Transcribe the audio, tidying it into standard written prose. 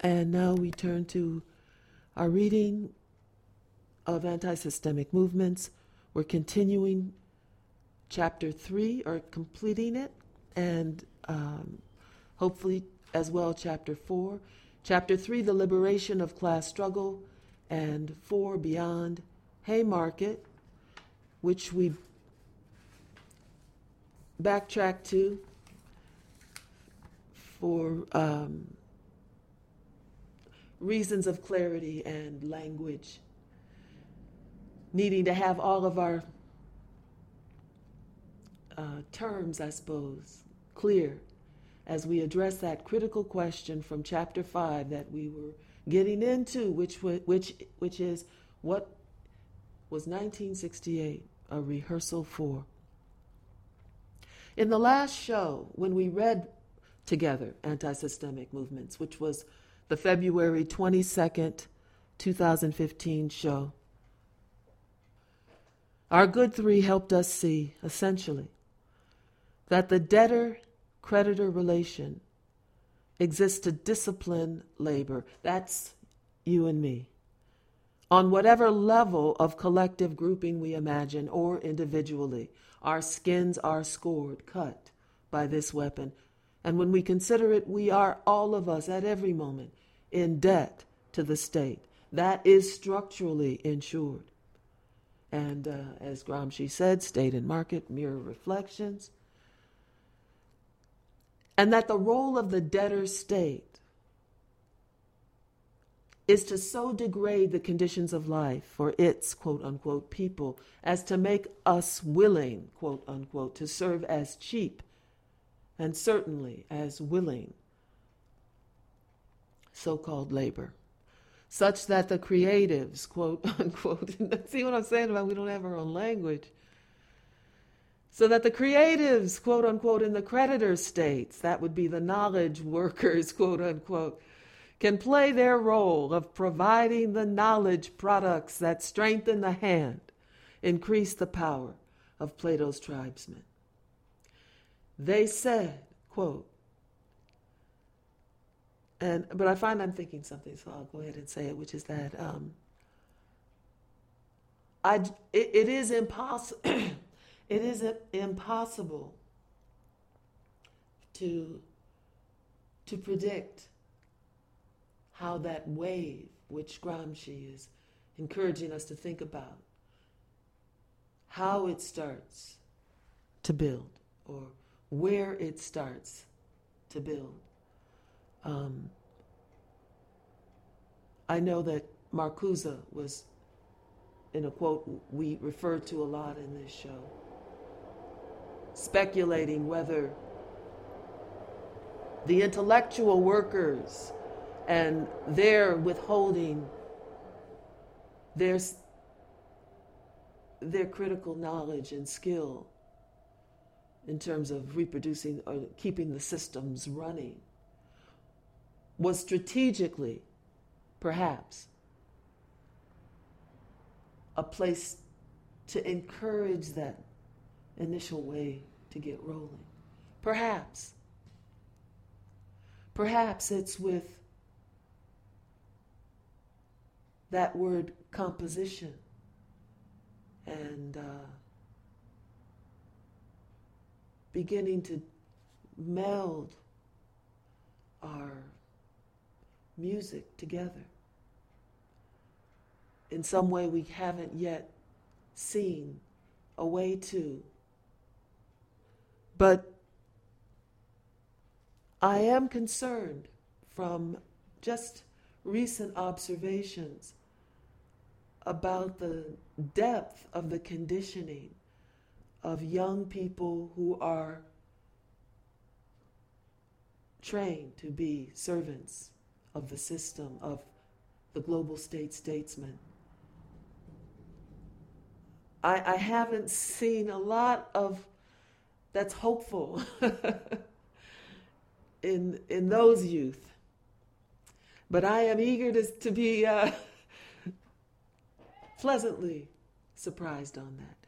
And now we turn to our reading of Anti-Systemic Movements. We're continuing Chapter 3, or completing it, and hopefully as well Chapter 4. Chapter 3, The Liberation of Class Struggle, and 4, Beyond Haymarket, which we backtrack to for reasons of clarity and language, needing to have all of our terms, I suppose, clear as we address that critical question from Chapter 5 that we were getting into, which is, what was 1968 a rehearsal for? In the last show, when we read together Anti-Systemic Movements, which was the February 22nd, 2015 show, our good three helped us see, essentially, that the debtor-creditor relation exists to discipline labor. That's you and me. On whatever level of collective grouping we imagine, or individually, our skins are scored, cut by this weapon. And when we consider it, we are, all of us, at every moment, in debt to the state. That is structurally insured. And as Gramsci said, state and market mirror reflections. And that the role of the debtor state is to so degrade the conditions of life for its, quote-unquote, people as to make us willing, quote-unquote, to serve as cheap and certainly as willing so-called labor, such that the creatives, quote-unquote, see what I'm saying about we don't have our own language, so that the creatives, quote-unquote, in the creditor states, that would be the knowledge workers, quote-unquote, can play their role of providing the knowledge products that strengthen the hand, increase the power of Plato's tribesmen. They said, quote, but I find I'm thinking something, so I'll go ahead and say it, which is that it is impossible. It is impossible to predict how that wave, which Gramsci is encouraging us to think about, how it starts to build, or where it starts to build. I know that Marcuse was, in a quote we refer to a lot in this show, speculating whether the intellectual workers and their withholding their critical knowledge and skill in terms of reproducing or keeping the systems running was strategically, perhaps, a place to encourage that initial wave to get rolling. Perhaps it's with that word composition and beginning to meld our music together in some way we haven't yet seen a way to. But I am concerned from just recent observations about the depth of the conditioning of young people who are trained to be servants of the system, of the global statesman. I haven't seen a lot of that's hopeful in those youth. But I am eager to be pleasantly surprised on that.